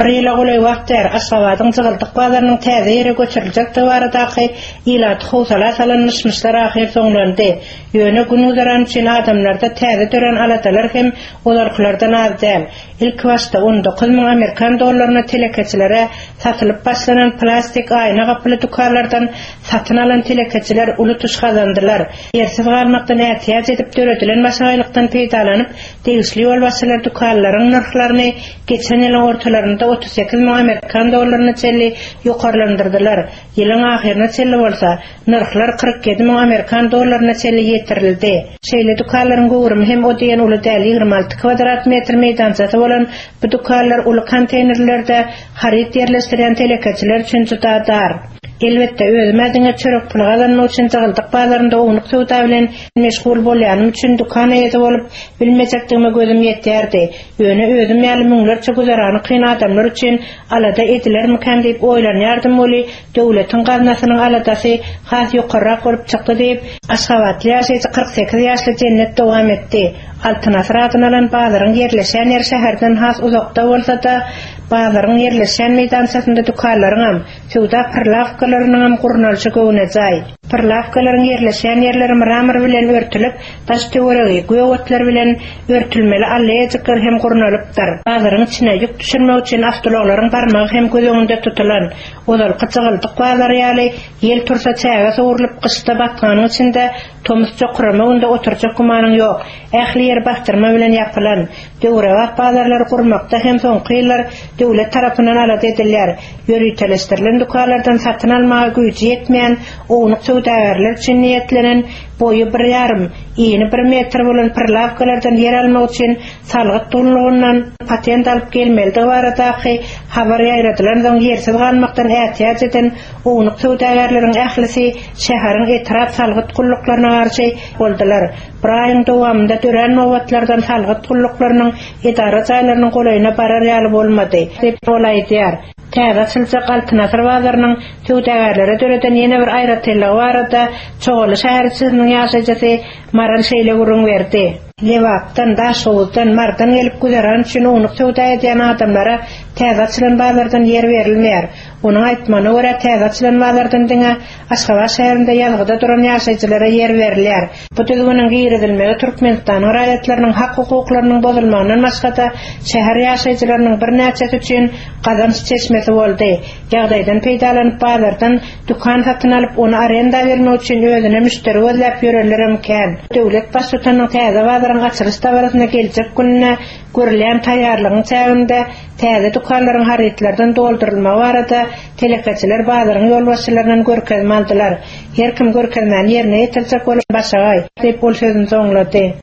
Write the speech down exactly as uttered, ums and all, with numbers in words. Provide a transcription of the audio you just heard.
Rıyla gulay wagtlar Aşgabatın Jygyldyk bazarının täze ýere göçüriljekdi baradaky ilat howsala salanmışlar ahir soňlandy. Ýöne günüzären üçin adamlarda täze tören alatalar hem olarlardan az däl. İlk wagtda on dokuz ming Amerikan dollaryna telekeçilere satylyp başlanan plastik ayna gaply dukanlardan satyn alan telekeçiler uly tuş kazandylar. Ýersiz galmakdan ätiýat edip döredilen maşaýlykdan peýdalanyp degişli bolbaşlar dukanlaryň narhlaryny geçen ýylyň ortalarynda otuz sekiz ming Amerikan dollaryny çelli ýokarlandyrdylar. Ýylyň ahyrına çelli bolsa, narhlar kırk yedi ming Amerikan dollaryna çelli ýetirildi. Şeýle dukanlaryň gowrumy hem o diýen uly däl ýigirme alty kvadrat metr meýdançasy bolan bu dukanlar uly konteynerlerde harit ýerleşdiren telekeçiler üçin juda dar. Elbette özüme çörek pul kazanmak için Jygyldyk bazarynda ownuq söwda bilen meşgul bolýanym üçin dukan ýeti bolup bilmejekdigime gözüm ýetdirdi. Ýöne özüm ýaly müňlerçe güzerany kyn adamlar üçin alada edilermiken diýip oýlanýardym boly döwletiň gaznasynyň aladasy has ýokarrak bolup çykdy diýip Aşgabatly ýaşaýjy kırk sekiz ýaşly Cennet dowam etdi. Altynasy adyny alan bazaryň ýerleşen ýer şäherden has uzakda bolsa-da bazaryň ýerleşen meýdançasynda dukanlaryň hem söwda pırlavkalarynyň hem gurnalçy göwnejäj. Pırlavkalaryň ýerleşen ýerleri mramor bilen örtülip, taş töweregi göwetler bilen örtülmeli alleýjykyr hem gurnalypdyr. Bazaryň içine ýük düşürmek üçin awtologlaryň barmagy hem göz öňünde tutulan. Olar Jygyldyk bazary ýaly ýel tursa çäge sowurylyp gyşda batganyň içinde tomusça kuramagynda oturjak gumanyň ýok. Ähli ýer bastyrma bilen ýapylan. Döwrewat bazarlary gurmakda hem soňky ýyllar döwlet tarapyndan alada edilýär. Ýöriteleşdirilen dukanlardan satyn almaga güýji ýetmeýän ownuq söwdagärler üçin niýetlenen boyu bir ýarym, ýeni bir metr bolan pırlavkalardan yer almak üçin salgyt dolunlygyndan patent alyp gelmeli baradaky habar ýaýradylan soň ýersiz galmakdan ätiýat eden ownuq söwdagärleriň ählisi şäherin etraf salgyt gullyklaryna garşy boldylar. Bir aýyň dowamında dören nowatlardan salgyt gullyklarynyň edara jaýlarynyň golaýyna barar ýaly bolmady diýip bolaýdýar. Täze çylçak Altynasy bazarynyň söwdagärlere döreden ýene bir aýratlylygy barada çogaly şäherçisiniň ýaşajysy Maran şeýle gurun berdi. Lewapdan, Daşowdan, Mardan gelip güzeran üçin ownuq söwda edýän adamlara täze açylan bazardan yer berilmeýär. Onuň aýtmagyna görä täze açylan bazardan diňe Aşgabat şäherinde ýalgyda duran ýaşaýjylara yer berilýär. Bu düzgüniň giýredilmegi Türkmenistanyň raýatlarynyň hak hukuklarynyň bozulmagynyň başgada şäher ýaşaýjylarynyň bir näçesi üçin gazanç çeşmesi boldy. Ýagdaýdan peýdalanyp bazardan dukan satyn alyp onu arenda bermek üçin özüne müşteri gözläp ýörenler imkan. Döwlet başçysynyň täze bazar açılış dawaryna geljek gününe görülen taýýarlygyň çäginde täze dukanlaryň haritlerden doldurulma barada telekeçiler bazaryň ýolbaşçylarynyň görkezme aldylar. Her kim görkezmäni ýerine ýetirjek bolup başagay diýip ol sözüni soňlady.